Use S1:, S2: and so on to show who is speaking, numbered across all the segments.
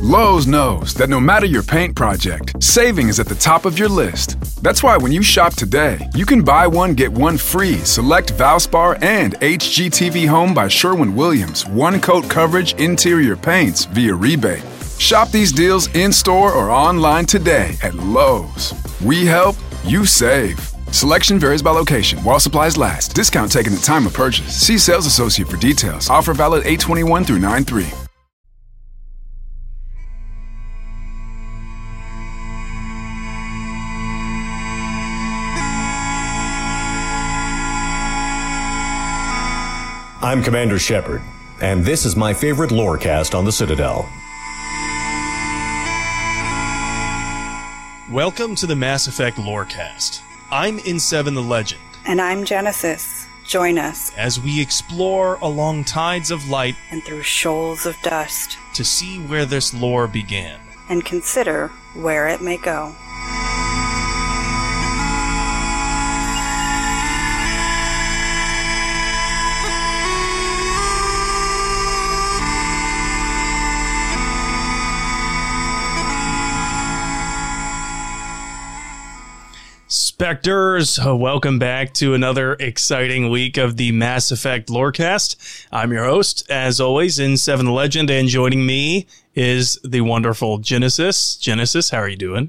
S1: Lowe's knows that no matter your paint project, saving is at the top of your list. That's why when you shop today, you can buy one, get one free select Valspar and HGTV Home by Sherwin-Williams one-coat coverage interior paints via rebate. Shop these deals in-store or online today at Lowe's. We help, you save. Selection varies by location. While supplies last. Discount taken at time of purchase. See sales associate for details. Offer valid 8/21 through 9/3.
S2: I'm Commander Shepard, and this is my favorite lorecast on the Citadel.
S3: Welcome to the Mass Effect Lorecast. I'm N7 the Legend.
S4: And I'm Genesis. Join us
S3: as we explore along tides of light
S4: and through shoals of dust
S3: to see where this lore began
S4: and consider where it may go.
S3: Spectres, welcome back to another exciting week of the Mass Effect Lorecast. I'm your host, as always, N7 the Legend, and joining me is the wonderful Genesis. Genesis, how are you doing?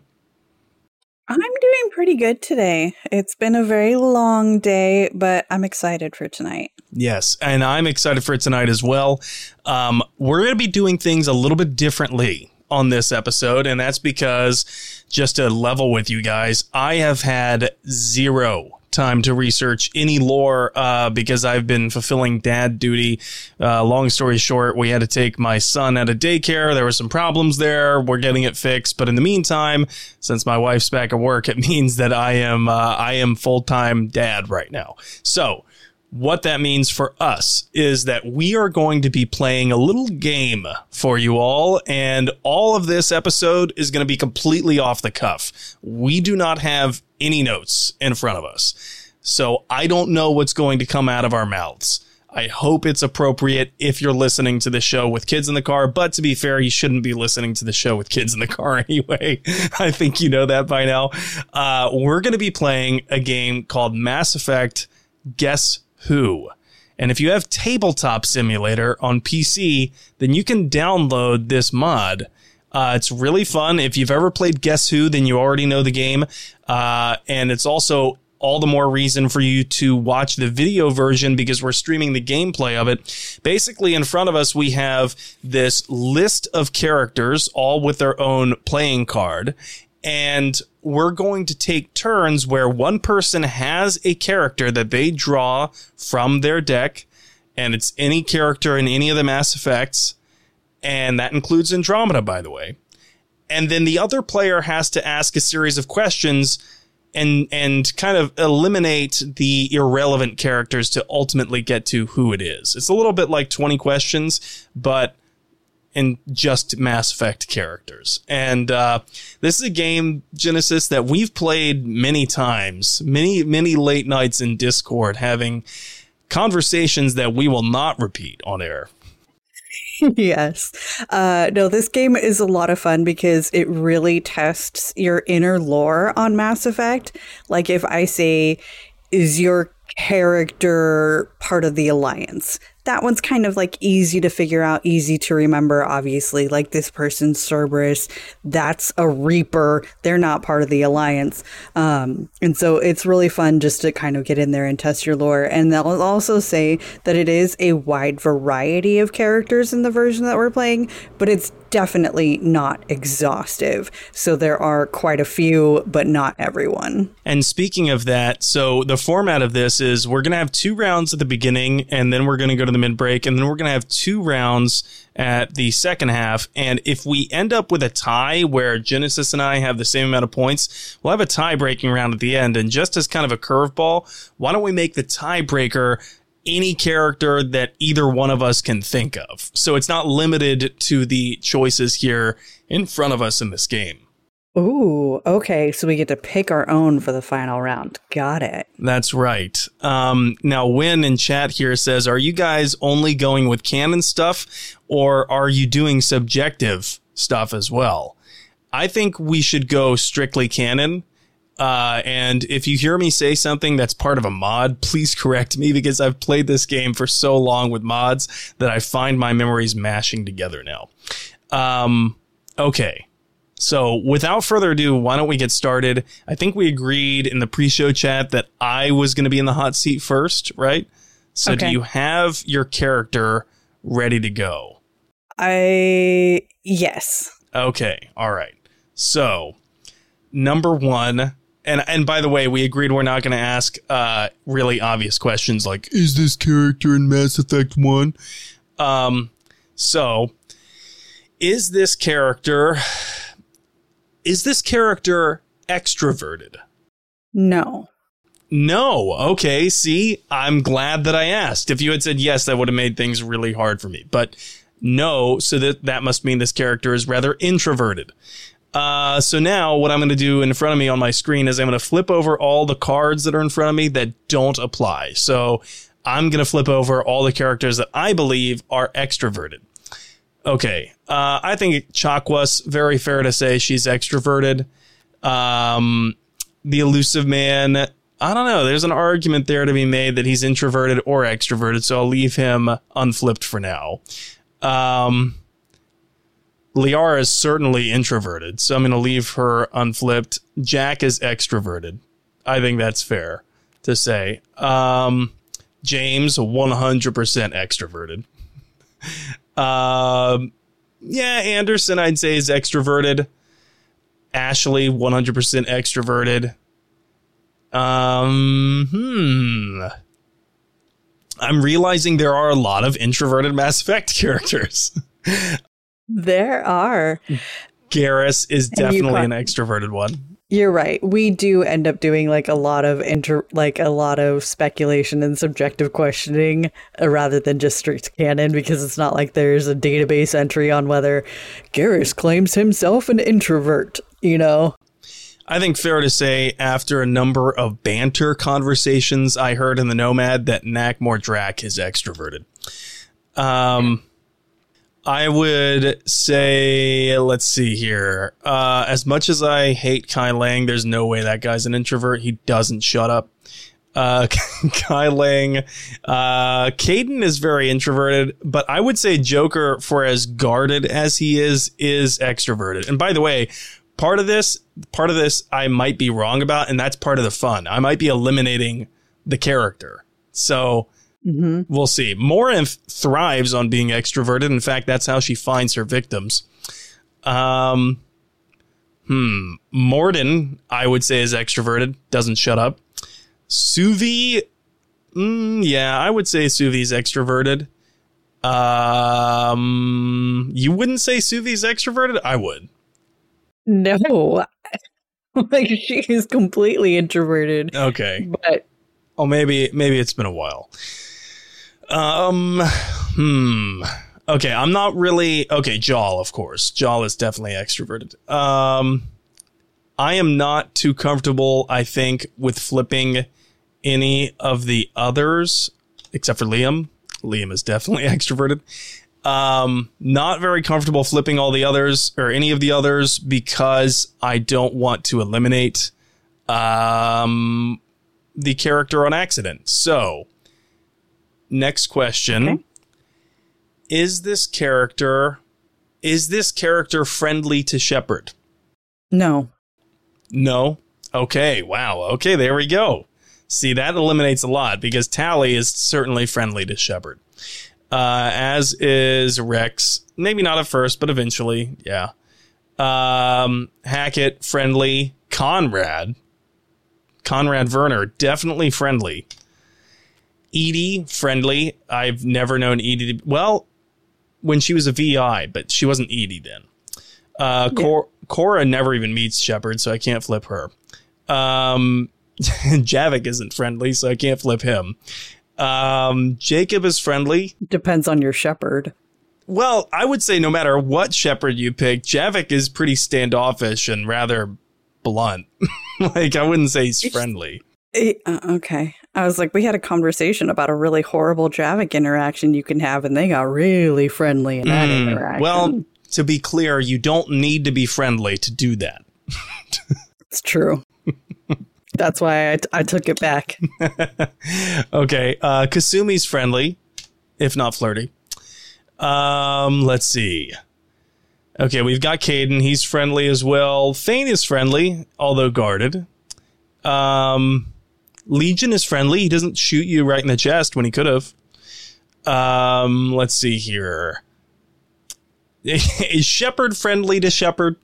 S4: I'm doing pretty good today. It's been a very long day, but I'm excited for tonight.
S3: Yes, and I'm excited for tonight as well. We're going to be doing things a little bit differently on this episode, and that's because, just to level with you guys, I have had zero time to research any lore because I've been fulfilling dad duty. Long story short, we had to take my son out of daycare. There were some problems there. We're getting it fixed. But in the meantime, since my wife's back at work, it means that I am full-time dad right now. So what that means for us is that we are going to be playing a little game for you all, and all of this episode is going to be completely off the cuff. We do not have any notes in front of us, so I don't know what's going to come out of our mouths. I hope it's appropriate if you're listening to the show with kids in the car, but to be fair, you shouldn't be listening to the show with kids in the car anyway. I think you know that by now. We're going to be playing a game called Mass Effect Guess Who. And if you have Tabletop Simulator on PC, then you can download this mod. It's really fun. If you've ever played Guess Who, then you already know the game. And it's also all the more reason for you to watch the video version because we're streaming the gameplay of it. Basically, in front of us, we have this list of characters, all with their own playing card. And we're going to take turns where one person has a character that they draw from their deck, and it's any character in any of the Mass Effects, and that includes Andromeda, by the way. And then the other player has to ask a series of questions and kind of eliminate the irrelevant characters to ultimately get to who it is. It's a little bit like 20 questions, but and just Mass Effect characters. And this is a game, Genesis, that we've played many times, many late nights in Discord, having conversations that we will not repeat on air.
S4: Yes. No, this game is a lot of fun because it really tests your inner lore on Mass Effect. Like if I say, is your character part of the Alliance? That one's kind of like easy to figure out, easy to remember, obviously. Like this person's Cerberus, that's a Reaper. They're not part of the Alliance. And so it's really fun just to kind of get in there and test your lore. And they'll also say that it is a wide variety of characters in the version that we're playing, but it's definitely not exhaustive. So there are quite a few, but not everyone.
S3: And speaking of that, so the format of this is we're going to have 2 rounds at the beginning, and then we're going to go to the mid-break, and then we're going to have 2 rounds at the second half. And if we end up with a tie where Genesis and I have the same amount of points, we'll have a tie-breaking round at the end. And just as kind of a curveball, why don't we make the tiebreaker any character that either one of us can think of? So it's not limited to the choices here in front of us in this game.
S4: Ooh, okay. So we get to pick our own for the final round. Got it.
S3: That's right. Now, Win in chat here says, are you guys only going with canon stuff, or are you doing subjective stuff as well. I think we should go strictly canon. And if you hear me say something that's part of a mod, please correct me, because I've played this game for so long with mods that I find my memories mashing together now. Okay. So without further ado, why don't we get started? I think we agreed in the pre-show chat that I was going to be in the hot seat first, right? So do you have your character ready to go?
S4: Yes.
S3: Okay. All right. So number one, and by the way, we agreed we're not going to ask really obvious questions like, is this character in Mass Effect 1? So is this character extroverted?
S4: No.
S3: No. Okay. See, I'm glad that I asked. If you had said yes, that would have made things really hard for me. But no, so that must mean this character is rather introverted. So now what I'm going to do in front of me on my screen is I'm going to flip over all the cards that are in front of me that don't apply. So I'm going to flip over all the characters that I believe are extroverted. Okay. I think Chakwas, very fair to say she's extroverted. The Elusive Man, I don't know. There's an argument there to be made that he's introverted or extroverted, so I'll leave him unflipped for now. Liara is certainly introverted, so I'm going to leave her unflipped. Jack is extroverted. I think that's fair to say. James, 100% extroverted. Yeah, Anderson, I'd say, is extroverted. Ashley, 100% extroverted. I'm realizing there are a lot of introverted Mass Effect characters.
S4: There are.
S3: Garrus is definitely an extroverted one.
S4: You're right. We do end up doing like a lot of speculation and subjective questioning rather than just strict canon, because it's not like there's a database entry on whether Garrus claims himself an introvert, you know?
S3: I think fair to say, after a number of banter conversations I heard in the Nomad, that Nak Mordrak is extroverted. I would say, let's see here. As much as I hate Kai Lang, there's no way that guy's an introvert. He doesn't shut up. Kai Lang, Caden is very introverted, but I would say Joker, for as guarded as he is extroverted. And by the way, part of this I might be wrong about, and that's part of the fun. I might be eliminating the character. So we'll see. Morinth thrives on being extroverted. In fact, that's how she finds her victims. Mordin, I would say, is extroverted. Doesn't shut up. Suvi, yeah, I would say Suvi's extroverted. You wouldn't say Suvi's extroverted? I would.
S4: No. Like, she is completely introverted.
S3: Okay.
S4: But
S3: maybe it's been a while. Okay, I'm not really... Okay, Jaal, of course. Jaal is definitely extroverted. I am not too comfortable, I think, with flipping any of the others, except for Liam. Liam is definitely extroverted. Not very comfortable flipping all the others, or any of the others, because I don't want to eliminate the character on accident. So... Next question. Okay. Is this character friendly to Shepard?
S4: No.
S3: No? Okay, wow. Okay, there we go. See, that eliminates a lot, because Tali is certainly friendly to Shepard. As is Rex. Maybe not at first, but eventually, yeah. Hackett, friendly. Conrad Werner, definitely friendly. Edie, friendly. I've never known Edie to... Well, when she was a VI, but she wasn't Edie then. Cora never even meets Shepard, so I can't flip her. Javik isn't friendly, so I can't flip him. Jacob is friendly.
S4: Depends on your Shepard.
S3: Well, I would say no matter what Shepard you pick, Javik is pretty standoffish and rather blunt. Like, I wouldn't say he's friendly.
S4: Okay. I was like, we had a conversation about a really horrible Javik interaction you can have, and they got really friendly in that interaction.
S3: Well, to be clear, you don't need to be friendly to do that.
S4: It's true. That's why I took it back.
S3: Okay. Kasumi's friendly, if not flirty. Let's see. Okay, we've got Caden. He's friendly as well. Thane is friendly, although guarded. Legion is friendly. He doesn't shoot you right in the chest when he could have. Let's see here. Is Shepard friendly to Shepard?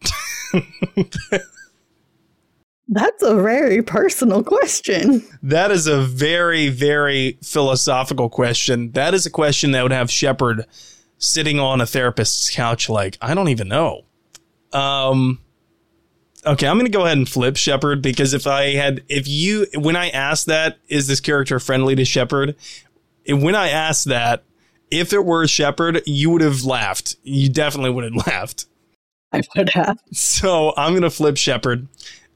S4: That's a very personal question.
S3: That is a very, very philosophical question. That is a question that would have Shepard sitting on a therapist's couch like, I don't even know. Okay, I'm going to go ahead and flip Shepard, because when I asked that, is this character friendly to Shepard? When I asked that, if it were Shepard, you would have laughed. You definitely would have laughed.
S4: I would have.
S3: So I'm going to flip Shepard.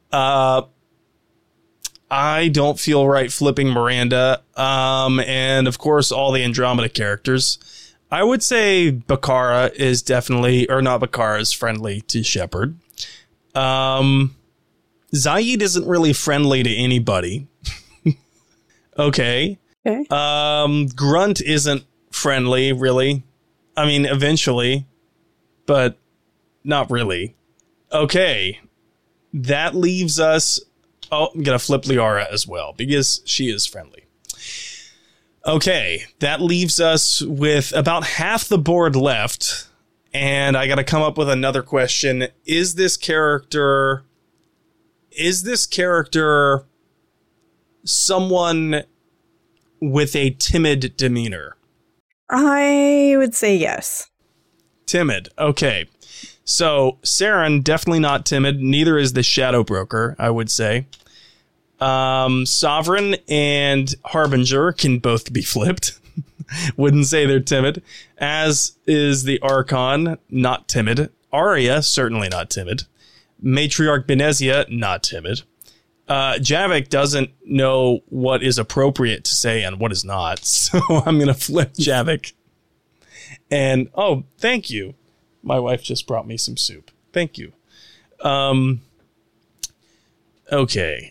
S3: I don't feel right flipping Miranda. And of course, all the Andromeda characters. I would say Bakara is definitely, or not Bakara, is friendly to Shepard. Zaid isn't really friendly to anybody. Okay. Grunt isn't friendly, really. I mean, eventually, but not really. Okay. That leaves us... Oh, I'm going to flip Liara as well, because she is friendly. Okay, that leaves us with about half the board left, and I got to come up with another question. Is this character someone with a timid demeanor?
S4: I would say yes.
S3: Timid, okay. So, Saren, definitely not timid. Neither is the Shadow Broker, I would say. Sovereign and Harbinger can both be flipped. Wouldn't say they're timid. As is the Archon, not timid. Arya, certainly not timid. Matriarch Benezia, not timid. Javik doesn't know what is appropriate to say and what is not. So I'm going to flip Javik. And, oh, thank you. My wife just brought me some soup. Thank you. Okay.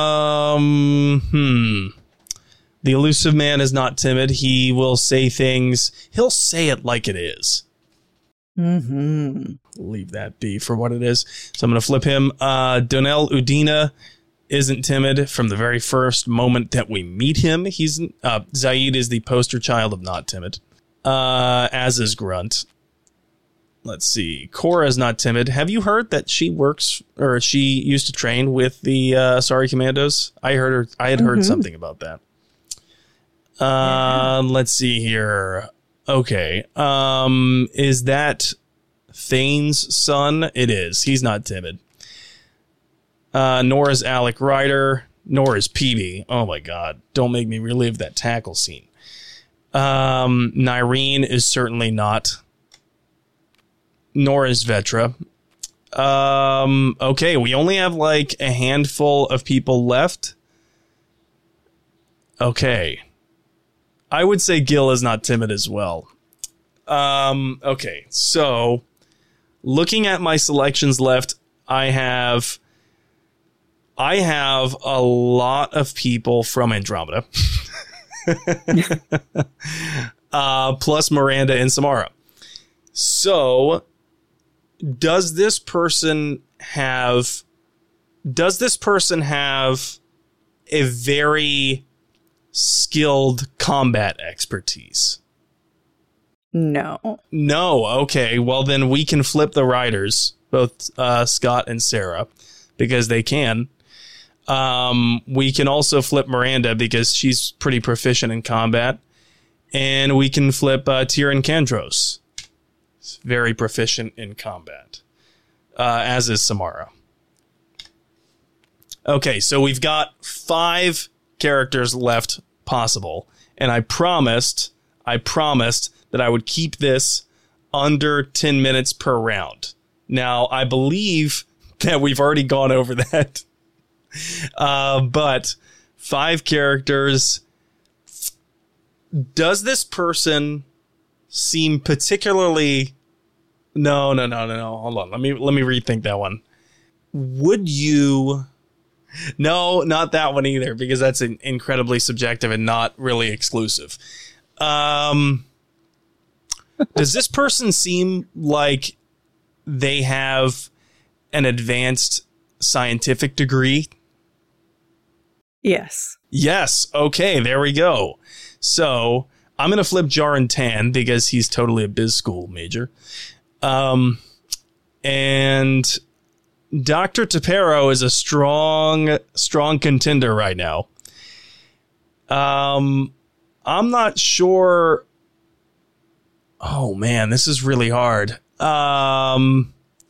S3: The elusive man is not timid. He will say things. He'll say it like it is.
S4: Mm-hmm.
S3: Leave that be for what it is. So I'm going to flip him. Donel Udina isn't timid from the very first moment that we meet him. Zaid is the poster child of not timid. As is Grunt. Let's see. Cora is not timid. Have you heard that she used to train with the Sorry Commandos? I had heard something about that. Let's see here. Okay. Is that Thane's son? It is. He's not timid. Nor is Alec Ryder. Nor is Peavy. Oh my God. Don't make me relive that tackle scene. Nyreen is certainly not. Nor is Vetra. Okay, we only have like a handful of people left. Okay. I would say Gil is not timid as well. Okay, so looking at my selections left, I have a lot of people from Andromeda. Plus Miranda and Samara. So does this person have a very skilled combat expertise?
S4: No.
S3: Okay. Well, then we can flip the riders, both Scott and Sarah, because they can. We can also flip Miranda because she's pretty proficient in combat. And we can flip Tyrion Kandros. Very proficient in combat, as is Samara. Okay, so we've got 5 characters left possible, and I promised that I would keep this under 10 minutes per round. Now, I believe that we've already gone over that, but 5 characters. Does this person seem particularly No. Hold on. Let me rethink that one. Would you? No, not that one either, because that's incredibly subjective and not really exclusive. Does this person seem like they have an advanced scientific degree?
S4: Yes.
S3: Yes. Okay, there we go. So I'm going to flip Jaron Tan because he's totally a biz school major. And Dr. Tapero is a strong contender right now. I'm not sure. Oh, man, this is really hard. Kalo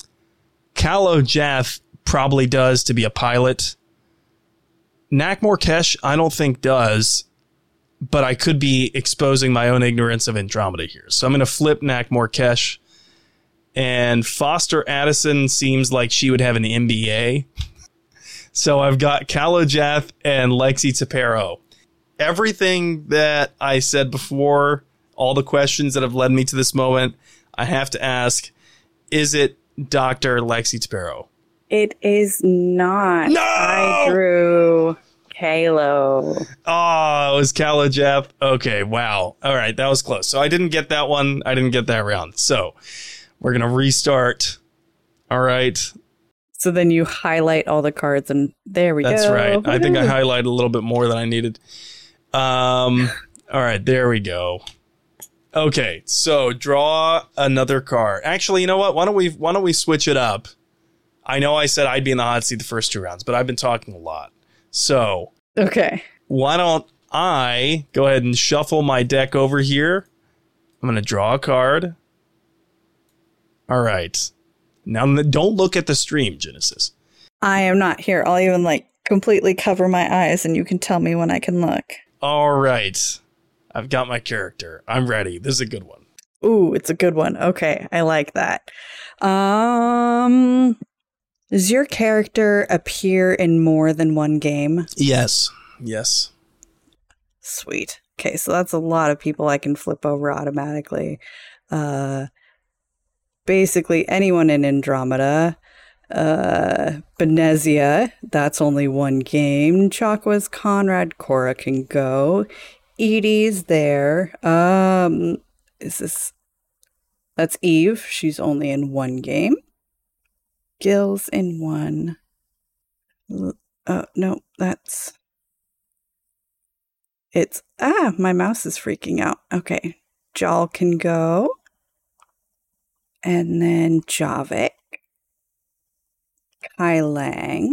S3: Jath probably does to be a pilot. Nak Morkesh, I don't think does, but I could be exposing my own ignorance of Andromeda here. So I'm going to flip Nak Morkesh. And Foster Addison seems like she would have an MBA. So I've got Kalo Jath and Lexi Tapero. Everything that I said before, all the questions that have led me to this moment, I have to ask, is it Dr. Lexi Tapero?
S4: It is not.
S3: No!
S4: I drew Kalo.
S3: Oh, it was Kalo Jath. Okay, wow. All right, that was close. So I didn't get that one. I didn't get that round. So we're going to restart. All right.
S4: So then you highlight all the cards and there we go.
S3: That's right. I think I highlighted a little bit more than I needed. All right, there we go. Okay, so draw another card. Actually, you know what? Why don't we switch it up? I know I said I'd be in the hot seat the first two rounds, but I've been talking a lot. So,
S4: okay.
S3: Why don't I go ahead and shuffle my deck over here? I'm going to draw a card. All right. Now, don't look at the stream, Genesis.
S4: I am not here. I'll even completely cover my eyes and you can tell me when I can look.
S3: All right. I've got my character. I'm ready. This is a good one.
S4: Ooh, it's a good one. Okay, I like that. Does your character appear in more than one game?
S3: Yes. Yes.
S4: Sweet. Okay, so that's a lot of people I can flip over automatically. Basically anyone in Andromeda. Benezia, that's only one game. Chakwas, Conrad, Cora can go. Edie's there. That's Eve. She's only in one game. Gil's in one. No, my mouse is freaking out. Okay. Jal can go. And then Javik. Kai Lang.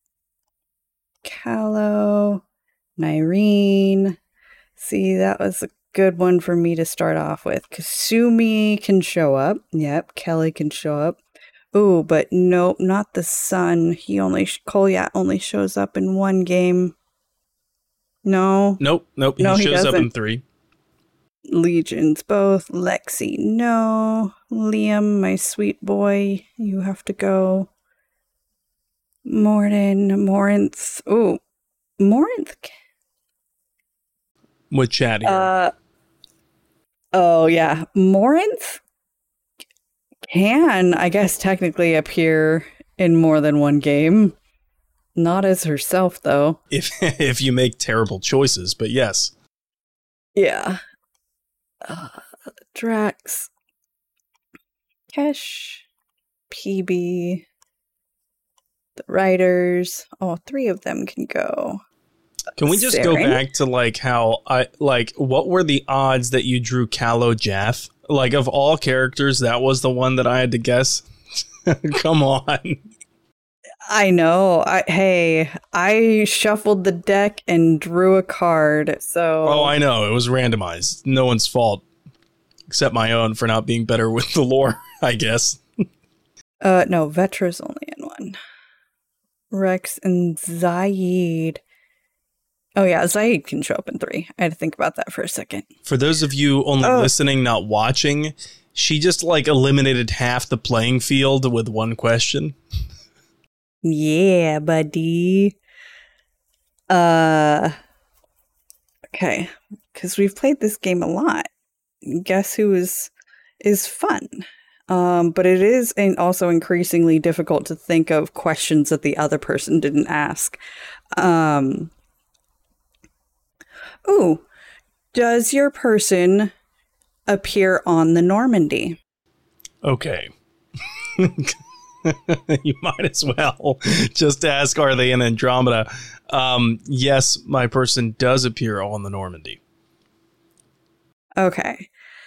S4: Kalo. Nyreen. See, that was a good one for me to start off with. Kasumi can show up. Yep, Kelly can show up. Ooh, but nope, not the sun. Kolyat only shows up in one game. No.
S3: Nope. He shows up in 3.
S4: Legions both. Lexi, no. Liam, my sweet boy, you have to go. Morinth. Ooh, Morinth.
S3: With chat here.
S4: Oh yeah, Morinth can, I guess, technically appear in more than one game. Not as herself, though.
S3: If you make terrible choices, but yes.
S4: Yeah. Drax, Kesh, PB, the writers. Oh, 3 of them can go.
S3: Can we just go back to what were the odds that you drew Kalo Jath? Of all characters, that was the one that I had to guess. Come on.
S4: I know. I shuffled the deck and drew a card. So.
S3: Oh, I know. It was randomized. No one's fault except my own for not being better with the lore, I guess.
S4: No, Vetra's only in one. Rex and Zaid. Oh, yeah, Zaid can show up in 3. I had to think about that for a second.
S3: For those of you only listening, not watching, she just eliminated half the playing field with one question.
S4: Yeah, buddy. Okay, because we've played this game a lot. Guess who is fun? But it is also increasingly difficult to think of questions that the other person didn't ask. Does your person appear on the Normandy?
S3: Okay. You might as well just ask, are they in Andromeda? Yes, my person does appear on the Normandy.
S4: Okay.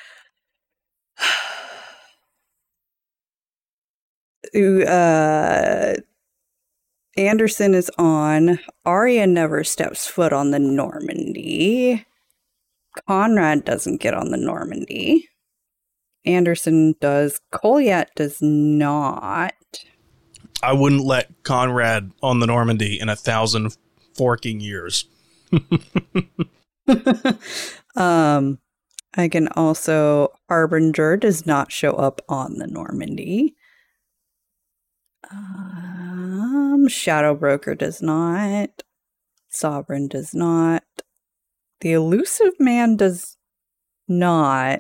S4: Anderson is on. Arya never steps foot on the Normandy. Conrad doesn't get on the Normandy. Anderson does. Kolyat does not.
S3: I wouldn't let Conrad on the Normandy in 1,000 forking years.
S4: I can also. Harbinger does not show up on the Normandy. Shadow Broker does not. Sovereign does not. The Elusive Man does not.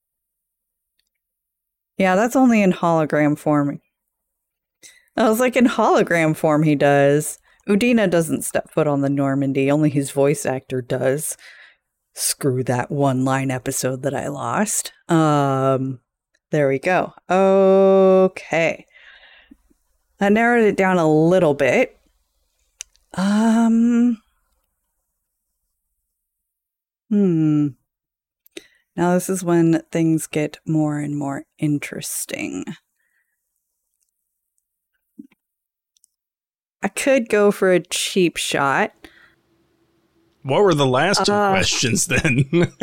S4: Yeah, that's only in hologram form. I was like, in hologram form he does. Udina doesn't step foot on the Normandy. Only his voice actor does. Screw that one-line episode that I lost. There we go. Okay. I narrowed it down a little bit. Now this is when things get more and more interesting. I could go for a cheap shot.
S3: What were the last two questions then?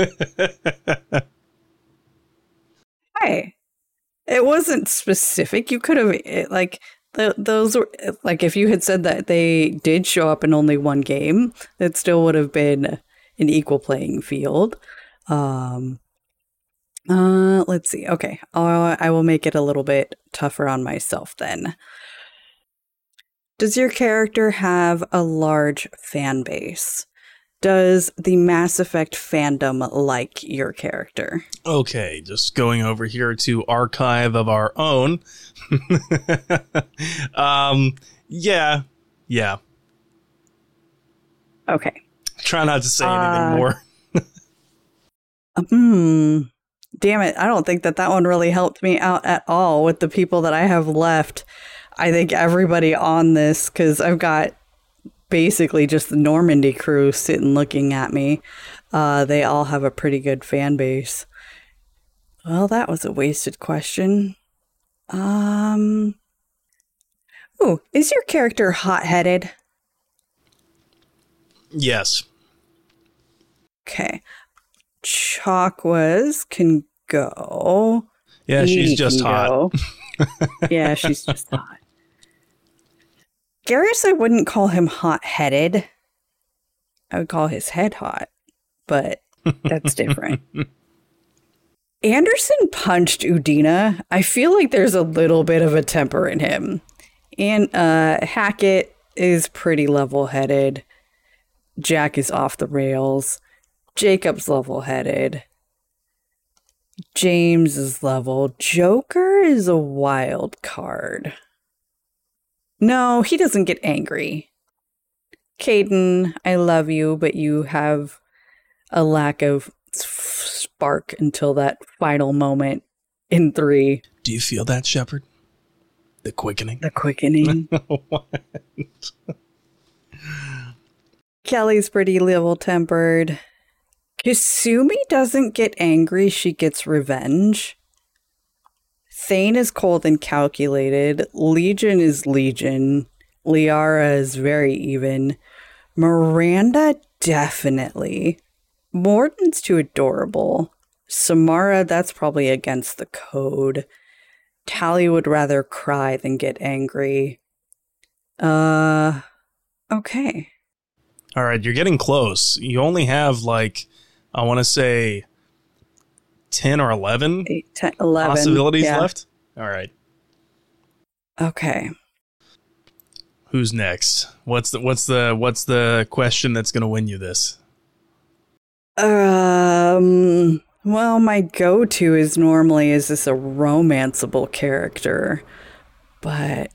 S4: Hey, it wasn't specific. You could have, like, those were, like, if you had said that they did show up in only one game, that still would have been an equal playing field. Let's see. Okay. I will make it a little bit tougher on myself then. Does your character have a large fan base? Does the Mass Effect fandom like your character?
S3: Okay, just going over here to archive of our own. Yeah.
S4: Okay.
S3: Try not to say anything more.
S4: Damn it. I don't think that one really helped me out at all with the people that I have left. I think everybody on this, because I've got basically just the Normandy crew sitting looking at me. They all have a pretty good fan base. Well, that was a wasted question. Is your character hot-headed?
S3: Yes.
S4: Okay. Chakwas can go.
S3: Yeah, she's just hot.
S4: Yeah, she's just hot. Garrus, I wouldn't call him hot-headed. I would call his head hot, but that's different. Anderson punched Udina. I feel like there's a little bit of a temper in him. And Hackett is pretty level-headed. Jack is off the rails. Jacob's level-headed. James is level. Joker is a wild card. No, he doesn't get angry. Caden, I love you, but you have a lack of spark until that final moment in 3.
S3: Do you feel that, Shepard? The quickening?
S4: The quickening.
S3: What?
S4: Kelly's pretty level-tempered. Kasumi doesn't get angry, she gets revenge. Thane is cold and calculated. Legion is Legion. Liara is very even. Miranda, definitely. Morden's too adorable. Samara, that's probably against the code. Tally would rather cry than get angry. Okay.
S3: All right, you're getting close. You only have, like, I want to say 10 or 11,
S4: 8, 10, 11
S3: possibilities left. All right.
S4: Okay.
S3: Who's next? What's the question that's going to win you this?
S4: Well, my go-to is normally, is this a romanceable character? But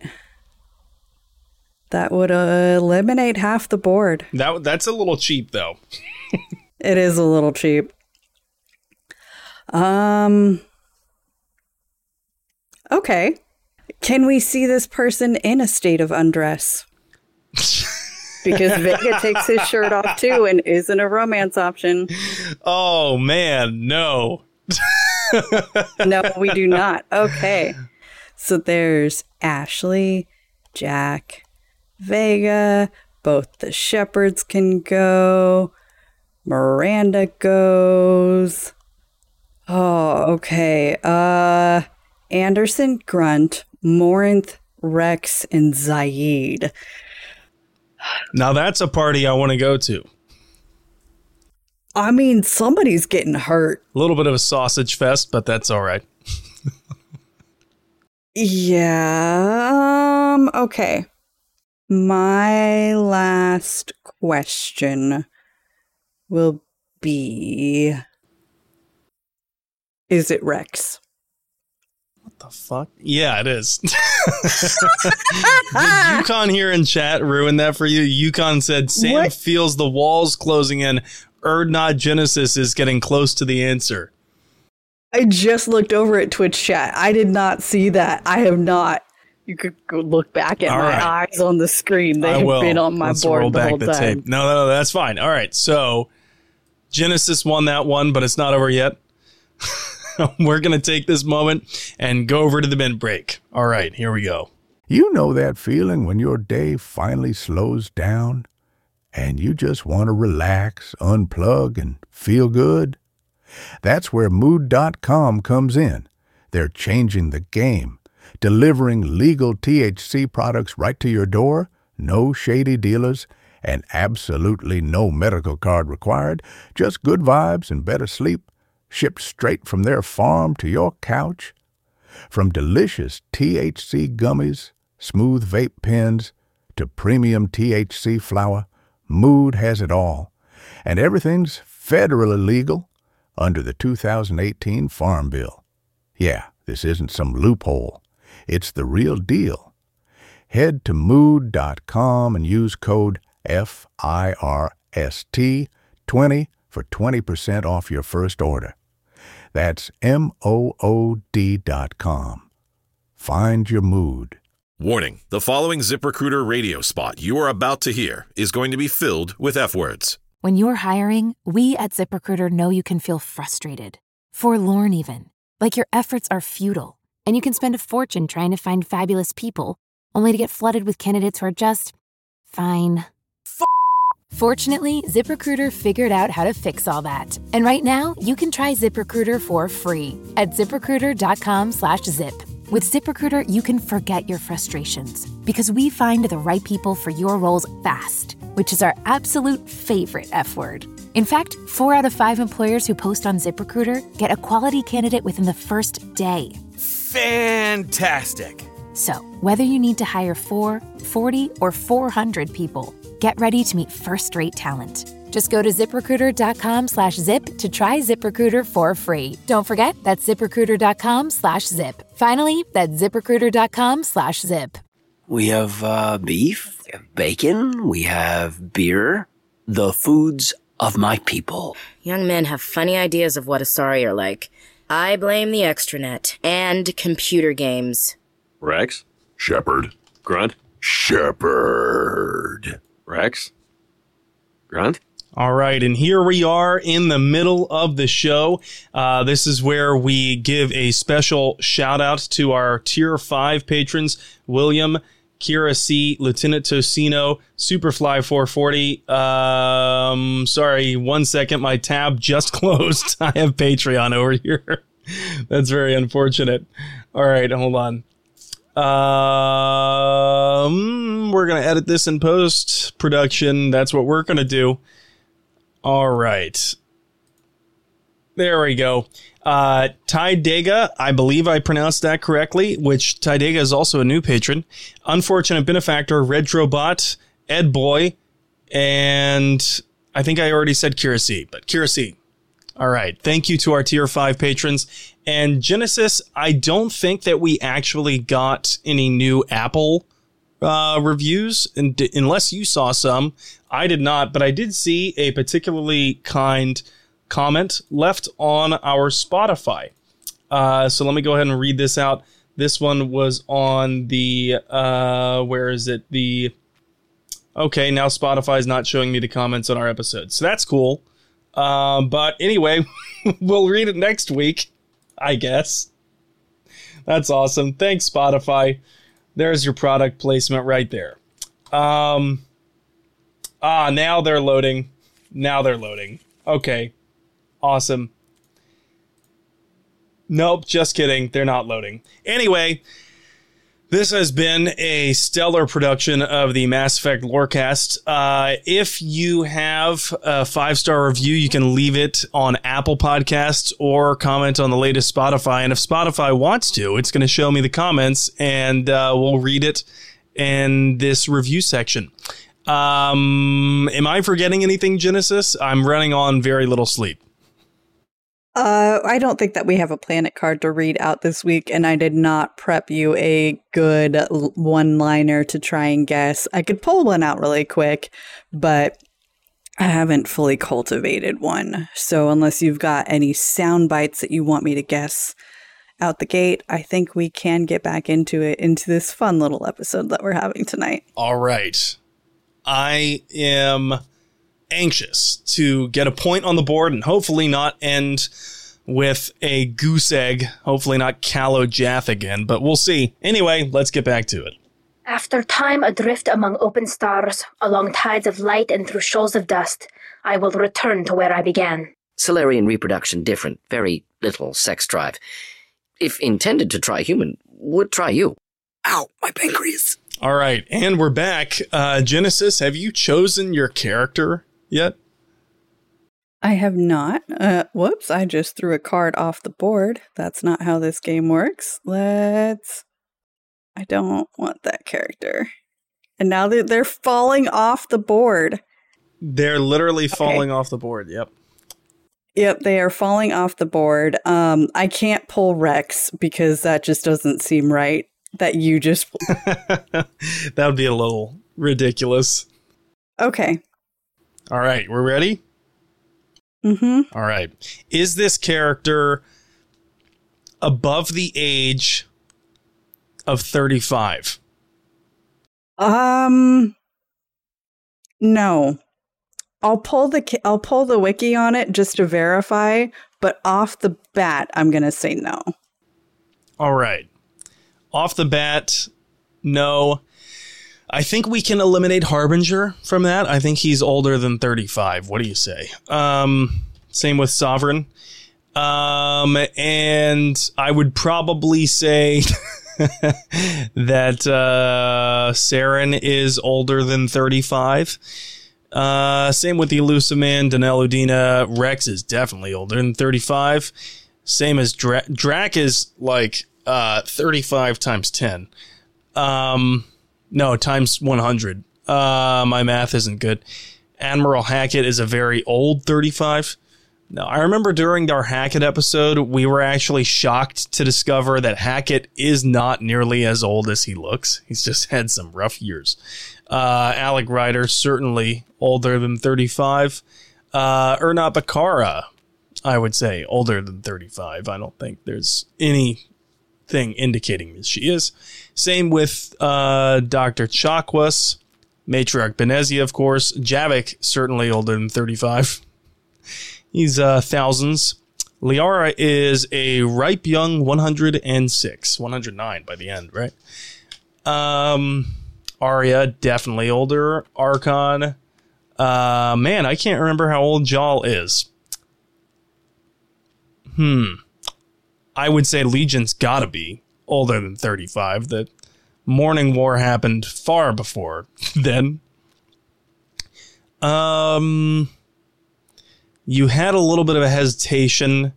S4: that would eliminate half the board.
S3: That's a little cheap, though.
S4: It is a little cheap. Okay. Can we see this person in a state of undress? Because Vega takes his shirt off too and isn't a romance option.
S3: Oh, man, no.
S4: No, we do not. Okay. So there's Ashley, Jack, Vega. Both the Shepherds can go. Miranda goes. Oh, okay. Anderson, Grunt, Morinth, Rex, and Zaid.
S3: Now that's a party I want to go to.
S4: I mean, somebody's getting hurt.
S3: A little bit of a sausage fest, but that's all right.
S4: Yeah. Okay. My last question will be, is it Rex?
S3: What the fuck? Yeah, it is. Did Yukon here in chat ruin that for you? Yukon said Sam feels the walls closing in. Erdnot Genesis is getting close to the answer.
S4: I just looked over at Twitch chat. I did not see that. I have not. You could go look back at eyes on the screen. They have been on my board the whole time.
S3: Tape. No, that's fine. All right, so Genesis won that one, but it's not over yet. We're going to take this moment and go over to the bin break. All right, here we go.
S5: You know that feeling when your day finally slows down and you just want to relax, unplug, and feel good? That's where Mood.com comes in. They're changing the game, delivering legal THC products right to your door, no shady dealers, and absolutely no medical card required, just good vibes and better sleep, shipped straight from their farm to your couch. From delicious THC gummies, smooth vape pens, to premium THC flower, Mood has it all. And everything's federally legal under the 2018 Farm Bill. Yeah, this isn't some loophole. It's the real deal. Head to Mood.com and use code FIRST20 for 20% off your first order. That's MOOD.com. Find your mood.
S6: Warning, the following ZipRecruiter radio spot you are about to hear is going to be filled with F-words.
S7: When you're hiring, we at ZipRecruiter know you can feel frustrated, forlorn even, like your efforts are futile, and you can spend a fortune trying to find fabulous people, only to get flooded with candidates who are just fine. Fortunately, ZipRecruiter figured out how to fix all that. And right now, you can try ZipRecruiter for free at ZipRecruiter.com/zip. With ZipRecruiter, you can forget your frustrations because we find the right people for your roles fast, which is our absolute favorite F word. In fact, 4 out of 5 employers who post on ZipRecruiter get a quality candidate within the first day.
S8: Fantastic.
S7: So, whether you need to hire 4, 40, or 400 people, get ready to meet first-rate talent. Just go to ZipRecruiter.com/zip to try ZipRecruiter for free. Don't forget, that's ZipRecruiter.com/zip. Finally, that's ZipRecruiter.com/zip.
S8: We have beef, we have bacon, we have beer. The foods of my people.
S9: Young men have funny ideas of what Asari are like. I blame the extranet and computer games.
S10: Rex?
S11: Shepherd.
S10: Grunt?
S11: Shepherd.
S10: Rex? Grunt?
S3: All right, and here we are in the middle of the show. This is where we give a special shout out to our Tier 5 patrons, William, Kira C, Lieutenant Tocino, Superfly 440. Sorry, 1 second, my tab just closed. I have Patreon over here. That's very unfortunate. All right, hold on. We're going to edit this in post-production. That's what we're going to do. All right. There we go. Tydega, I believe I pronounced that correctly, which Tydega is also a new patron. Unfortunate Benefactor, Retrobot, Ed Boy, and I think I already said Kira C, but Kira C, All right. Thank you to our Tier 5 patrons. And Genesis, I don't think that we actually got any new Apple reviews, unless you saw some. I did not, but I did see a particularly kind comment left on our Spotify. So let me go ahead and read this out. This one was on the, where is it? Okay, now Spotify's not showing me the comments on our episode. So that's cool. But anyway, we'll read it next week, I guess. That's awesome. Thanks, Spotify. There's your product placement right there. Now they're loading. Okay. Awesome. Nope, just kidding. They're not loading. Anyway, this has been a stellar production of the Mass Effect Lorecast. If you have a 5-star review, you can leave it on Apple Podcasts or comment on the latest Spotify. And if Spotify wants to, it's going to show me the comments and we'll read it in this review section. Am I forgetting anything, Genesis? I'm running on very little sleep.
S4: I don't think that we have a planet card to read out this week, and I did not prep you a good one-liner to try and guess. I could pull one out really quick, but I haven't fully cultivated one. So unless you've got any sound bites that you want me to guess out the gate, I think we can get back into this fun little episode that we're having tonight.
S3: All right. I am anxious to get a point on the board and hopefully not end with a goose egg. Hopefully not Callow Jaff again, but we'll see. Anyway, let's get back to it.
S11: After time adrift among open stars, along tides of light and through shoals of dust, I will return to where I began.
S8: Salarian reproduction different, very little sex drive. If intended to try human, would try you. Ow, my pancreas.
S3: All right, and we're back. Genesis, have you chosen your character yet?
S4: I have not. Whoops, I just threw a card off the board. That's not how this game works. I don't want that character. And now they're falling off the board.
S3: They're literally falling off the board, yep.
S4: Yep, they are falling off the board. I can't pull Rex because that just doesn't seem right. That you just...
S3: That would be a little ridiculous.
S4: Okay.
S3: All right, we're ready?
S4: Mm-hmm.
S3: All right. Is this character above the age of 35?
S4: No. I'll pull the wiki on it just to verify, but off the bat, I'm going to say no.
S3: All right. Off the bat, no. I think we can eliminate Harbinger from that. I think he's older than 35. What do you say? Same with Sovereign. And I would probably say that Saren is older than 35. Same with the Elusive Man, Danelle Udina. Rex is definitely older than 35. Same as Drac is like 35 times 10. No, times 100. My math isn't good. Admiral Hackett is a very old 35. Now, I remember during our Hackett episode, we were actually shocked to discover that Hackett is not nearly as old as he looks. He's just had some rough years. Alec Ryder, certainly older than 35. Ernat Bakara, I would say, older than 35. I don't think there's anything indicating that she is. Same with Dr. Chakwas, Matriarch Benezia, of course. Javik, certainly older than 35. He's thousands. Liara is a ripe young 106, 109 by the end, right? Arya, definitely older. Archon. Man, I can't remember how old Jal is. I would say Legion's gotta be older than 35. The Morning War happened far before then. You had a little bit of a hesitation.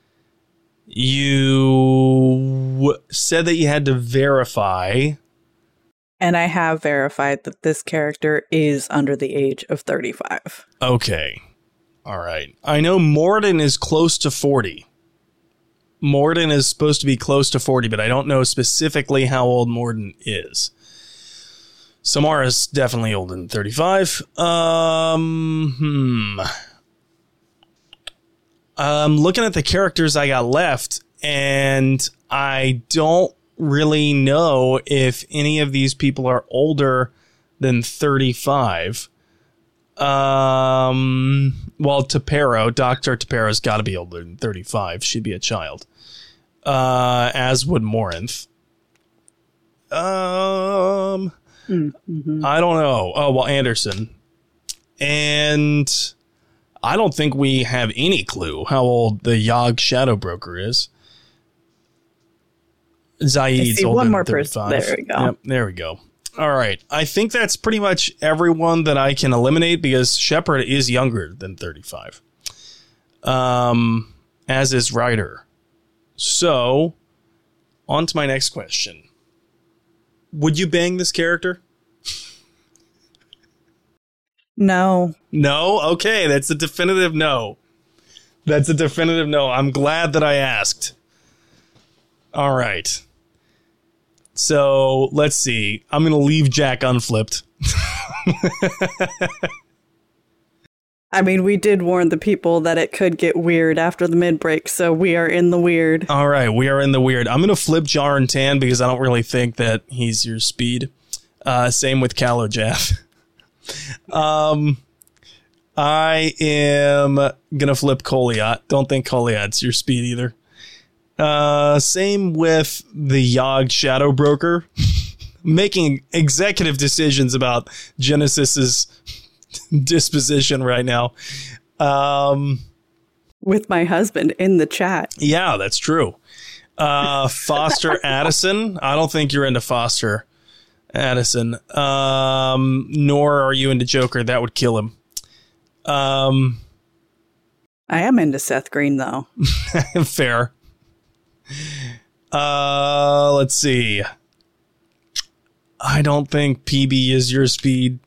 S3: You said that you had to verify.
S4: And I have verified that this character is under the age of 35.
S3: Okay. All right. I know Morden is close to 40. Morden is supposed to be close to 40, but I don't know specifically how old Morden is. Samara's definitely older than 35. I'm looking at the characters I got left, and I don't really know if any of these people are older than 35. Well, Tapero, Dr. Tapero's got to be older than 35. She'd be a child. As would Morinth. I don't know. Oh, well, Anderson. And I don't think we have any clue how old the Yogg Shadow Broker is. Zaid's older
S4: one more
S3: than 35.
S4: person. There we go.
S3: Yep, there we go. All right. I think that's pretty much everyone that I can eliminate because Shepard is younger than 35. As is Ryder. So, on to my next question. Would you bang this character?
S4: No.
S3: No? Okay, that's a definitive no. That's a definitive no. I'm glad that I asked. All right. So, let's see. I'm going to leave Jack unflipped.
S4: I mean, we did warn the people that it could get weird after the mid-break, so we are in the weird.
S3: All right, we are in the weird. I'm going to flip Jaren Tan because I don't really think that he's your speed. Same with Calo Jaff. I am going to flip Koliat. Don't think Koliat's your speed either. Same with the Yogg Shadow Broker. Making executive decisions about Genesis's disposition right now.
S4: With my husband in the chat.
S3: Yeah, that's true. Foster Addison. I don't think you're into Foster Addison. Nor are you into Joker. That would kill him.
S4: I am into Seth Green, though.
S3: Fair. Let's see. I don't think PB is your speed.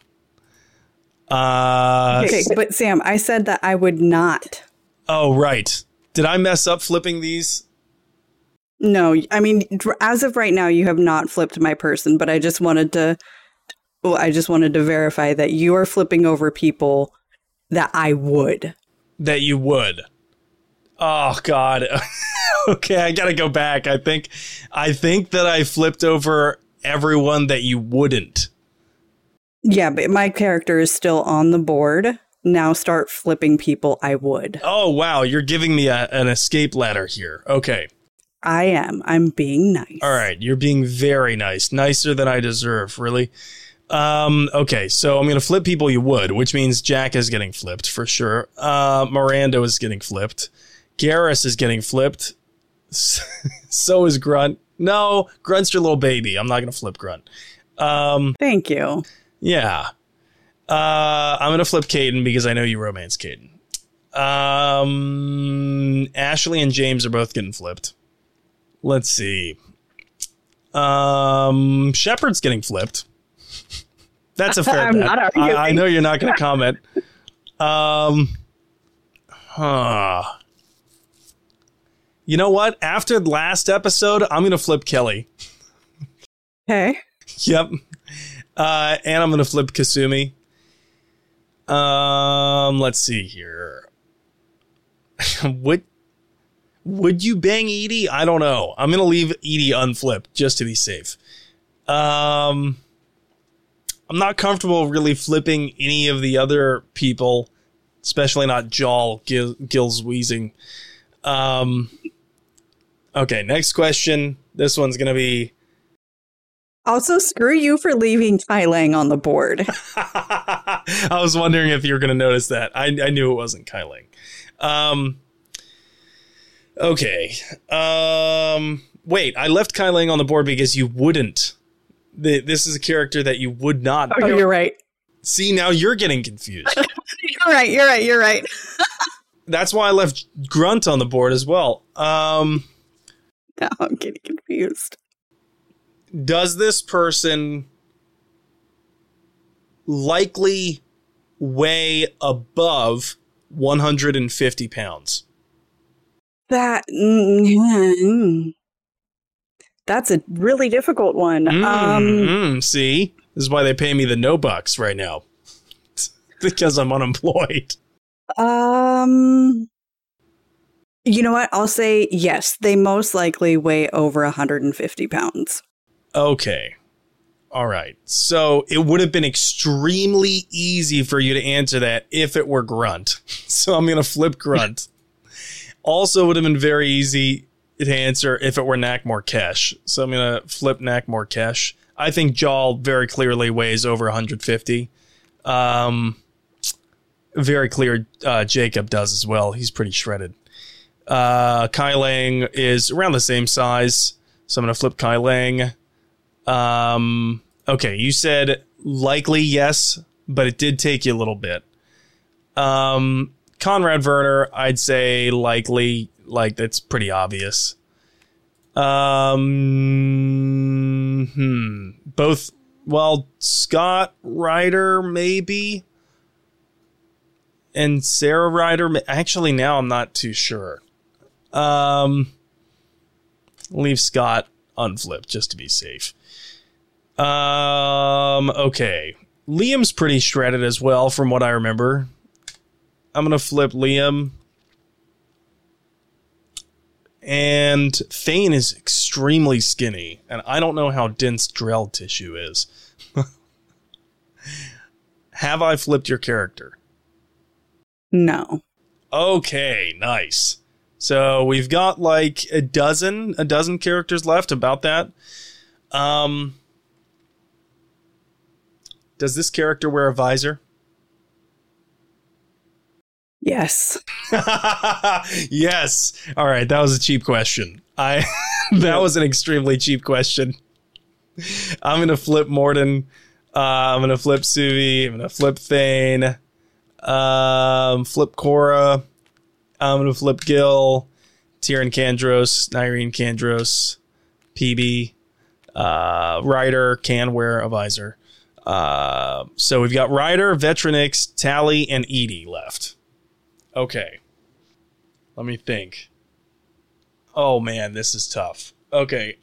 S4: Okay, but Sam, I said that I would not.
S3: Oh, right. Did I mess up flipping these?
S4: No, I mean, as of right now, you have not flipped my person, but I just wanted to verify that you are flipping over people that I would.
S3: That you would. Oh, God. Okay, I gotta go back. I think that I flipped over everyone that you wouldn't.
S4: Yeah, but my character is still on the board. Now start flipping people I would.
S3: Oh, wow. You're giving me an escape ladder here. Okay.
S4: I am. I'm being nice.
S3: All right. You're being very nice. Nicer than I deserve, really. Okay, so I'm going to flip people you would, which means Jack is getting flipped for sure. Miranda is getting flipped. Garrus is getting flipped. So is Grunt. No, Grunt's your little baby. I'm not going to flip Grunt.
S4: Thank you.
S3: Yeah. I'm going to flip Caden because I know you romance Caden. Ashley and James are both getting flipped. Let's see. Shepard's getting flipped. That's a fair bet.
S4: Not arguing.
S3: I know you're not going to comment. You know what? After the last episode, I'm going to flip Kelly.
S4: Okay.
S3: Yep. And I'm going to flip Kasumi. Let's see here. Would you bang Edie? I don't know. I'm going to leave Edie unflipped just to be safe. I'm not comfortable really flipping any of the other people, especially not Jal Gills wheezing. Okay, next question. This one's going to be...
S4: Also, screw you for leaving Tai Lang on the board.
S3: I was wondering if you were going to notice that. I knew it wasn't Kai Lang. Okay. Wait, I left Kai Lang on the board because you wouldn't. This is a character that you would not.
S4: Oh, you're right.
S3: See, now you're getting confused.
S4: You're right.
S3: That's why I left Grunt on the board as well.
S4: Now I'm getting confused.
S3: Does this person likely weigh above 150 pounds.
S4: That's a really difficult one.
S3: See? This is why they pay me the no bucks right now. Because I'm unemployed.
S4: You know what? I'll say yes. They most likely weigh over 150 pounds.
S3: Okay. All right. So it would have been extremely easy for you to answer that if it were Grunt. So I'm going to flip Grunt. Also would have been very easy to answer if it were Nak-Morkesh. So I'm going to flip Nak-Morkesh. I think Jaal very clearly weighs over 150. Very clear Jacob does as well. He's pretty shredded. Kai Lang is around the same size. So I'm going to flip Kai Lang. Okay, you said likely yes, but it did take you a little bit. Conrad Werner, I'd say likely, like that's pretty obvious. Both, well, Scott Ryder maybe, and Sarah Ryder. Actually, now I'm not too sure. Leave Scott unflipped just to be safe. Okay. Liam's pretty shredded as well, from what I remember. I'm going to flip Liam. And Thane is extremely skinny, and I don't know how dense Drell tissue is. Have I flipped your character?
S4: No.
S3: Okay, nice. So we've got like a dozen characters left, about that. Does this character wear a visor?
S4: Yes.
S3: Yes. All right, that was a cheap question. That was an extremely cheap question. I'm going to flip Morden. I'm going to flip Suvi. I'm going to flip Thane. Flip Cora. I'm going to flip Gil. Tyrion Kandros. Nyreen Kandros. PB. Ryder can wear a visor. So we've got Ryder, Vetronix, Tally, and Edie left. Okay. Let me think. Oh man, this is tough. Okay.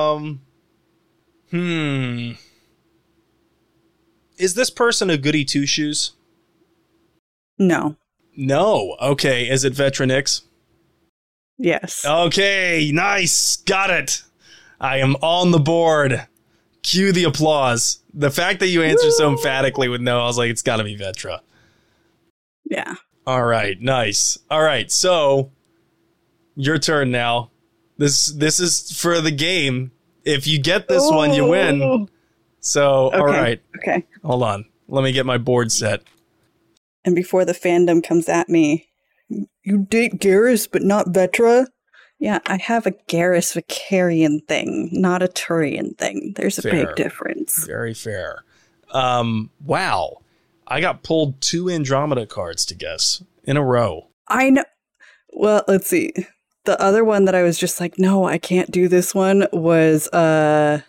S3: Is this person a goody two shoes?
S4: No.
S3: No. Okay. Is it Vetronix?
S4: Yes.
S3: Okay. Nice. Got it. I am on the board. Cue the applause. The fact that you answered so emphatically with no, I was like, it's got to be Vetra.
S4: Yeah.
S3: All right. Nice. All right. So your turn now. This is for the game. If you get this one, you win. So, okay. All right.
S4: Okay.
S3: Hold on. Let me get my board set.
S4: And before the fandom comes at me, you date Garrus, but not Vetra? Yeah, I have a Garrus Vicarian thing, not a Turian thing. There's a big difference.
S3: Very fair. Wow. I got pulled 2 Andromeda cards to guess in a row.
S4: I know. Well, let's see. The other one that I was just like, no, I can't do this one was Kandros.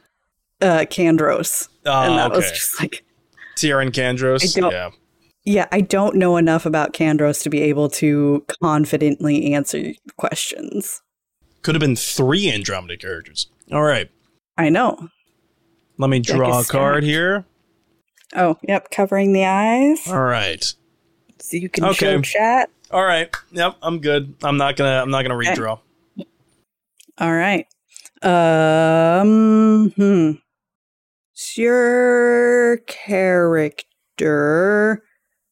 S4: And that was just like...
S3: Tyrion Kandros? Yeah.
S4: Yeah, I don't know enough about Kandros to be able to confidently answer questions.
S3: Could have been 3 Andromeda characters. All right.
S4: I know.
S3: Let me draw a card here.
S4: Oh, yep, covering the eyes.
S3: All right.
S4: So you can show chat.
S3: All right. Yep, I'm good. I'm not gonna redraw.
S4: All right. Is your character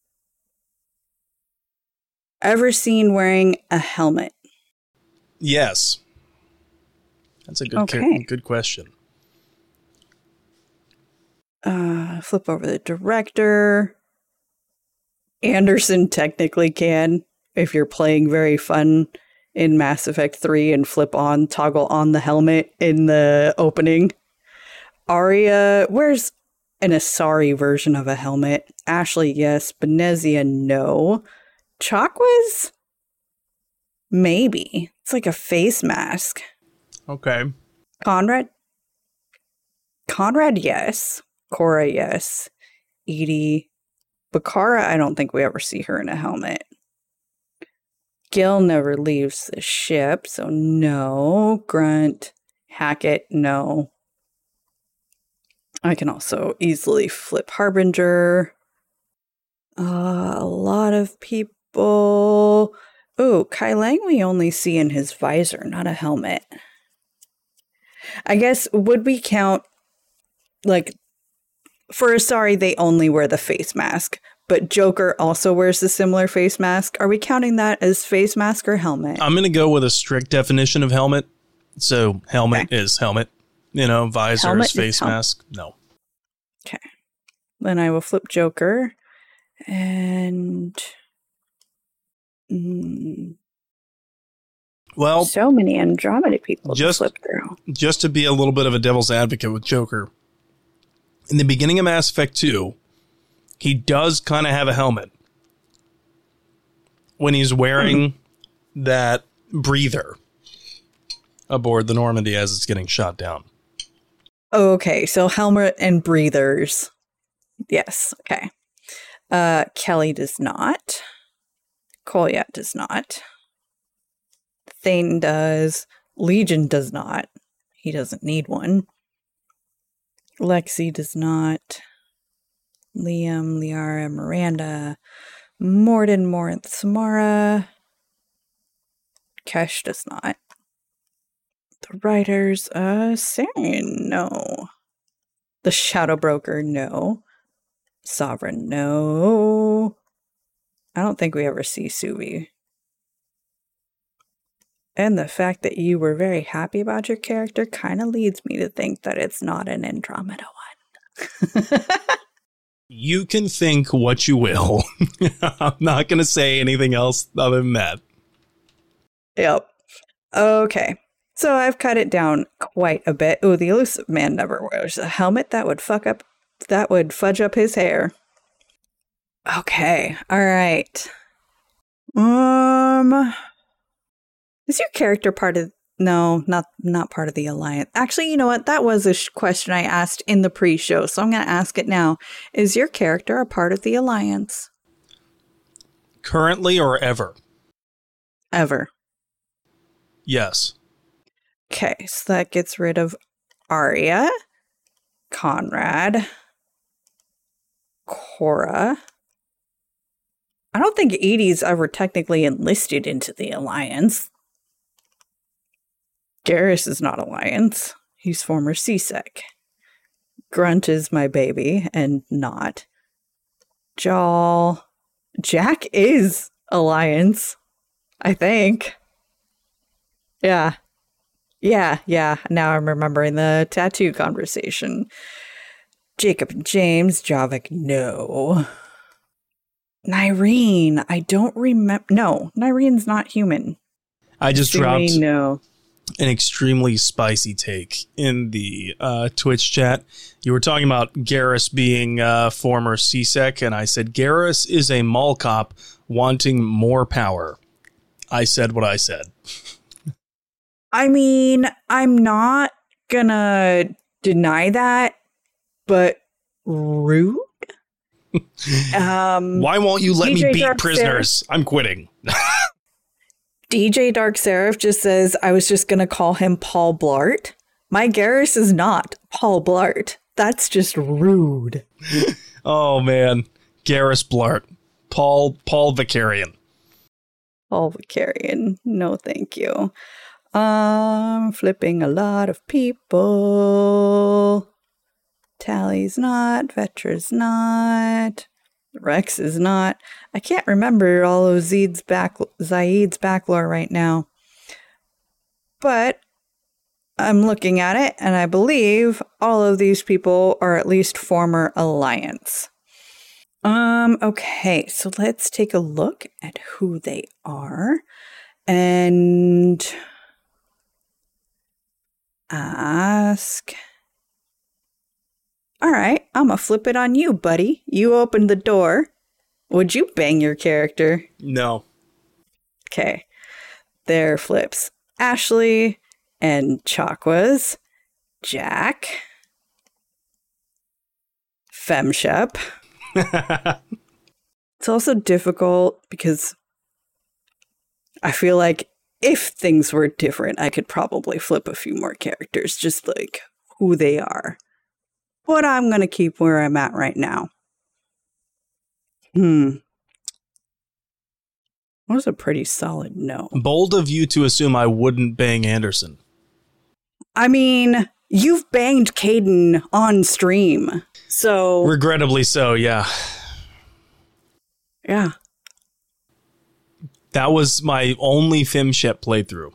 S4: ever seen wearing a helmet?
S3: Yes. That's a good question.
S4: Flip over the director. Anderson technically can, if you're playing very fun in Mass Effect 3 and toggle on the helmet in the opening. Arya wears an Asari version of a helmet. Ashley, yes. Benezia, no. Chakwas? Maybe. It's like a face mask.
S3: Okay.
S4: Conrad, yes. Cora, yes. Edie. Bakara, I don't think we ever see her in a helmet. Gil never leaves the ship, so no. Grunt, Hackett, no. I can also easily flip Harbinger. A lot of people. Oh, Kai Lang we only see in his visor, not a helmet. I guess, would we count, like, for Asari, they only wear the face mask, but Joker also wears the similar face mask. Are we counting that as face mask or helmet?
S3: I'm going to go with a strict definition of helmet. So helmet is helmet. You know, visor
S4: Helmet
S3: is face mask. No.
S4: Okay. Then I will flip Joker. And...
S3: well,
S4: so many Andromeda people to flip through.
S3: Just to be a little bit of a devil's advocate with Joker. In the beginning of Mass Effect 2, he does kind of have a helmet. When he's wearing that breather aboard the Normandy as it's getting shot down.
S4: Okay, so helmet and breathers. Yes, okay. Kelly does not. Kolya does not. Thane does. Legion does not. He doesn't need one. Lexi does not. Liam, Liara, Miranda, Mordin, Morinth, Samara. Kesh does not. The writers, Saren, no. The Shadow Broker, no. Sovereign, no. I don't think we ever see Suvi. And the fact that you were very happy about your character kind of leads me to think that it's not an Andromeda one.
S3: You can think what you will. I'm not going to say anything else other than that.
S4: Yep. Okay. So I've cut it down quite a bit. Oh, the elusive man never wears a helmet. That would fudge up his hair. Okay. All right. Is your character part of... No, not part of the Alliance. Actually, you know what? That was a question I asked in the pre-show, so I'm going to ask it now. Is your character a part of the Alliance?
S3: Currently or ever?
S4: Ever.
S3: Yes.
S4: Okay, so that gets rid of Arya, Conrad, Cora. I don't think Edie's ever technically enlisted into the Alliance. Garrus is not Alliance. He's former CSEC. Grunt is my baby and not. Jack is Alliance, I think. Yeah. Now I'm remembering the tattoo conversation. Jacob and James, Javik, no. Nyreen, I don't remember. No, Nyreen's not human.
S3: I just dropped
S4: no.
S3: an extremely spicy take in the Twitch chat. You were talking about Garrus being former CSEC, and I said Garrus is a mall cop wanting more power. I said what I said.
S4: I mean, I'm not gonna deny that, but rude?
S3: Why won't you let me beat prisoners? I'm quitting.
S4: DJ Dark Seraph just says, I was just going to call him Paul Blart. My Garrus is not Paul Blart. That's just rude.
S3: Oh, man. Garrus Blart. Paul Vicarian.
S4: Paul Vicarian. No, thank you. Flipping a lot of people. Tally's not. Vetra's not. Rex is not. I can't remember all of Zaid's backlore right now. But I'm looking at it, and I believe all of these people are at least former Alliance. Okay, so let's take a look at who they are and ask. All right, I'm gonna flip it on you, buddy. You opened the door. Would you bang your character?
S3: No.
S4: Okay. There flips Ashley and Chakwas, Jack, Femshep. It's also difficult because I feel like if things were different, I could probably flip a few more characters, just like who they are. But I'm going to keep where I'm at right now. That was a pretty solid no.
S3: Bold of you to assume I wouldn't bang Anderson.
S4: I mean, you've banged Caden on stream, so...
S3: Regrettably so, yeah.
S4: Yeah.
S3: That was my only FemShep playthrough.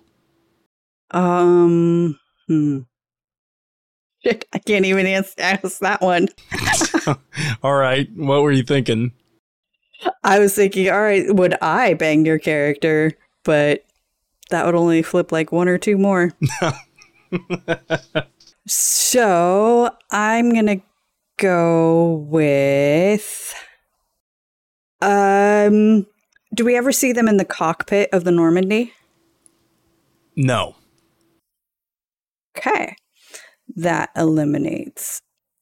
S4: Shit, I can't even ask that one.
S3: All right, what were you thinking?
S4: I was thinking, all right, would I bang your character? But that would only flip like one or two more. So I'm going to go with... Do we ever see them in the cockpit of the Normandy?
S3: No.
S4: Okay. That eliminates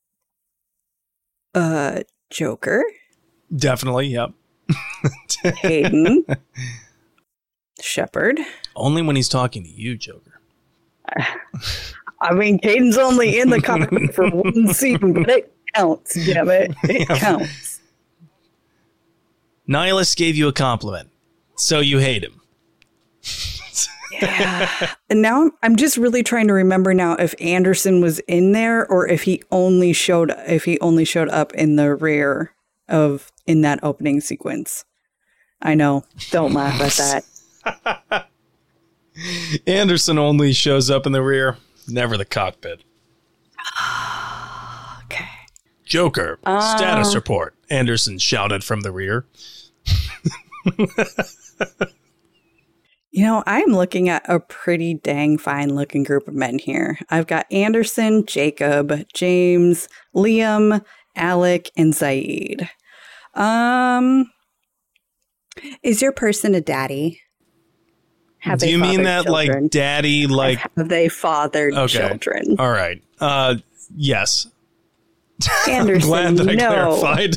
S4: Joker.
S3: Definitely, yep.
S4: Hayden. Shepard.
S3: Only when he's talking to you, Joker.
S4: I mean, Caden's only in the cockpit for one scene, but it counts, damn it. It counts.
S3: Nihilus gave you a compliment, so you hate him.
S4: Yeah. And now I'm just really trying to remember now if Anderson was in there or if he only showed up in the rear in that opening sequence. I know. Don't laugh at that.
S3: Anderson only shows up in the rear, never the cockpit.
S4: Okay.
S3: Joker, status report. Anderson shouted from the rear.
S4: You know, I'm looking at a pretty dang fine looking group of men here. I've got Anderson, Jacob, James, Liam, Alec, and Zaid. Is your person a daddy?
S3: Do you mean that
S4: children?
S3: Like daddy, like...
S4: Have they fathered children?
S3: All right. Yes.
S4: Anderson,
S3: Glad that I clarified.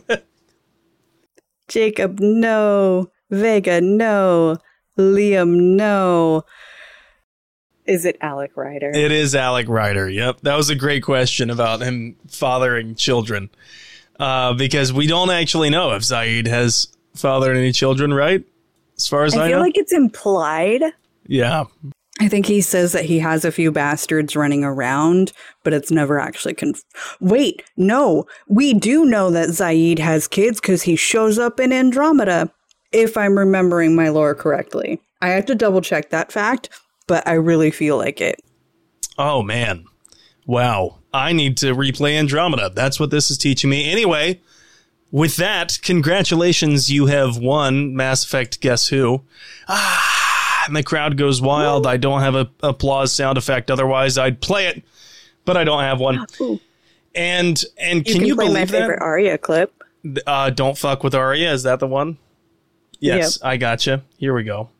S4: Jacob, no. Vega, no. Liam, no. Is it Alec Ryder?
S3: It is Alec Ryder, yep. That was a great question about him fathering children. Because we don't actually know if Zaid has fathered any children, right? As far as I know.
S4: I feel like it's implied.
S3: Yeah.
S4: I think he says that he has a few bastards running around, but it's never actually Wait, no. We do know that Zaid has kids because he shows up in Andromeda, if I'm remembering my lore correctly. I have to double check that fact, but I really feel like it.
S3: Oh, man. Wow. I need to replay Andromeda. That's what this is teaching me. Anyway, with that, congratulations. You have won Mass Effect Guess Who. And the crowd goes wild. I don't have a applause sound effect. Otherwise, I'd play it, but I don't have one.
S4: Ooh.
S3: And can you
S4: play
S3: believe
S4: my favorite Arya clip?
S3: Don't fuck with Arya. Is that the one? Yes, yep. I gotcha. Here we go.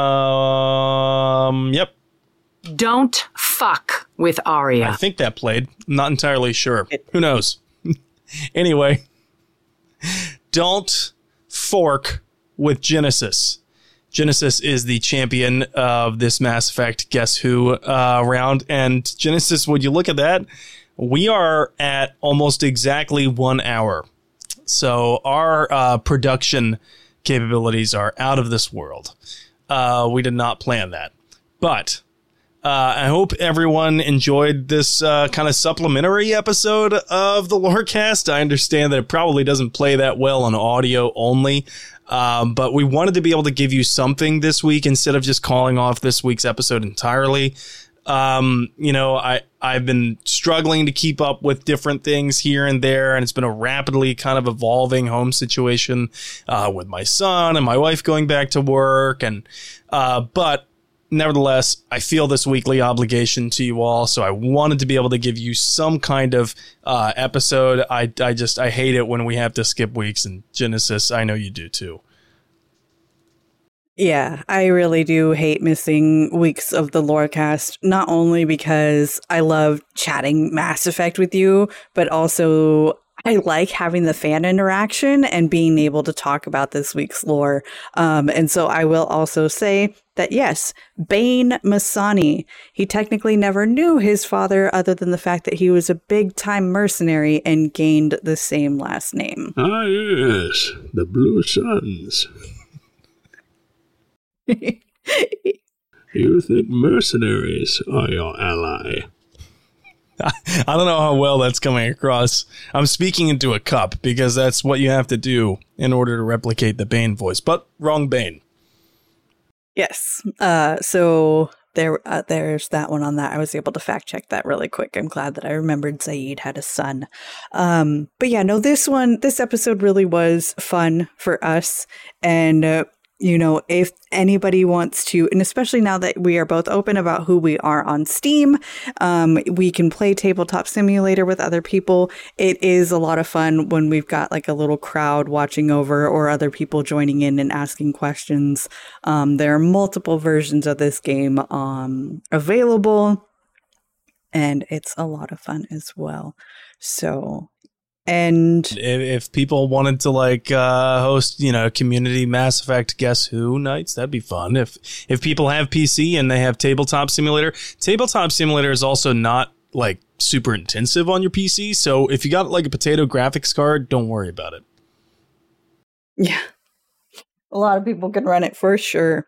S3: Yep.
S12: Don't fuck with Arya.
S3: I think that played. I'm not entirely sure. Who knows? Anyway, don't fork with Genesis. Genesis is the champion of this Mass Effect Guess Who round. And Genesis, would you look at that? We are at almost exactly 1 hour. So our production capabilities are out of this world. We did not plan that. But I hope everyone enjoyed this kind of supplementary episode of the Lorecast. I understand that it probably doesn't play that well on audio only. But we wanted to be able to give you something this week instead of just calling off this week's episode entirely. I've been struggling to keep up with different things here and there, and it's been a rapidly kind of evolving home situation with my son and my wife going back to work. But nevertheless, I feel this weekly obligation to you all, so I wanted to be able to give you some kind of episode. I hate it when we have to skip weeks, and Genesis, I know you do too.
S4: Yeah, I really do hate missing weeks of the Lorecast, not only because I love chatting Mass Effect with you, but also I like having the fan interaction and being able to talk about this week's lore. And so I will also say that, yes, Bane Masani, he technically never knew his father other than the fact that he was a big-time mercenary and gained the same last name.
S13: Ah, yes, the Blue Suns. You think mercenaries are your ally?
S3: I don't know how well that's coming across. I'm speaking into a cup because that's what you have to do in order to replicate the Bane voice, but wrong Bane.
S4: Yes. So there's that one on that. I was able to fact check that really quick. I'm glad that I remembered Saeed had a son. But yeah, no, this episode really was fun for us. And if anybody wants to, and especially now that we are both open about who we are on Steam, we can play Tabletop Simulator with other people. It is a lot of fun when we've got like a little crowd watching over or other people joining in and asking questions. There are multiple versions of this game available, and it's a lot of fun as well. So... And
S3: if people wanted to host, community Mass Effect Guess Who nights, that'd be fun. If people have PC and they have Tabletop Simulator is also not super intensive on your PC. So if you got a potato graphics card, don't worry about it.
S4: Yeah, a lot of people can run it for sure.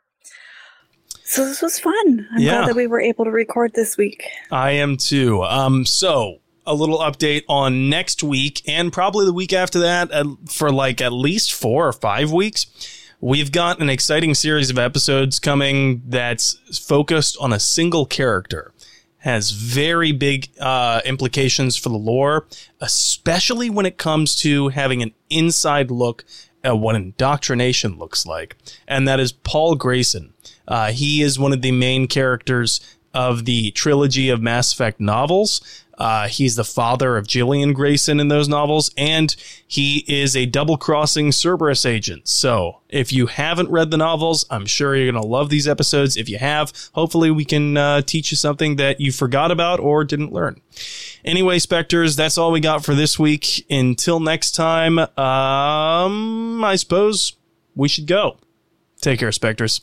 S4: So this was fun. I'm glad that we were able to record this week.
S3: I am too. So a little update on next week and probably the week after that for at least 4 or 5 weeks. We've got an exciting series of episodes coming that's focused on a single character. Has very big implications for the lore, especially when it comes to having an inside look at what indoctrination looks like. And that is Paul Grayson. He is one of the main characters of the trilogy of Mass Effect novels. He's the father of Gillian Grayson in those novels, and he is a double-crossing Cerberus agent. So if you haven't read the novels, I'm sure you're going to love these episodes. If you have, hopefully we can teach you something that you forgot about or didn't learn. Anyway, Spectres, that's all we got for this week. Until next time, I suppose we should go. Take care, Spectres.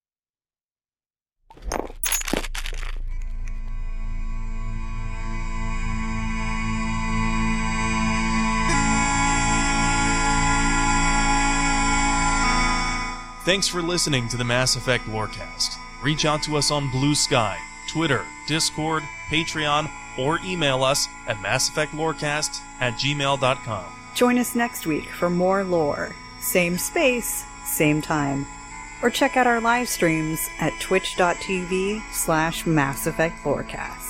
S3: Thanks for listening to the Mass Effect Lorecast. Reach out to us on Blue Sky, Twitter, Discord, Patreon, or email us at masseffectlorecast@gmail.com.
S4: Join us next week for more lore. Same space, same time. Or check out our live streams at twitch.tv/Mass Effect Lorecast.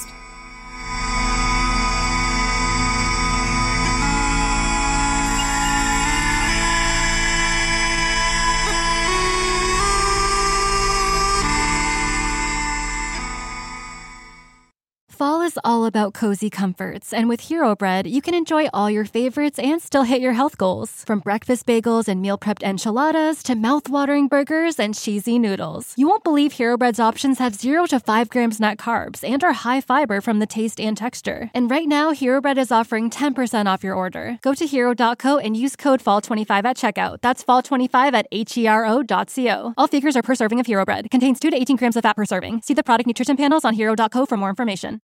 S14: Fall is all about cozy comforts, and with Hero Bread, you can enjoy all your favorites and still hit your health goals. From breakfast bagels and meal-prepped enchiladas to mouth-watering burgers and cheesy noodles. You won't believe Hero Bread's options have 0 to 5 grams net carbs and are high fiber from the taste and texture. And right now, Hero Bread is offering 10% off your order. Go to hero.co and use code FALL25 at checkout. That's FALL25 at HERO.co. All figures are per serving of Hero Bread. Contains 2 to 18 grams of fat per serving. See the product nutrition panels on hero.co for more information.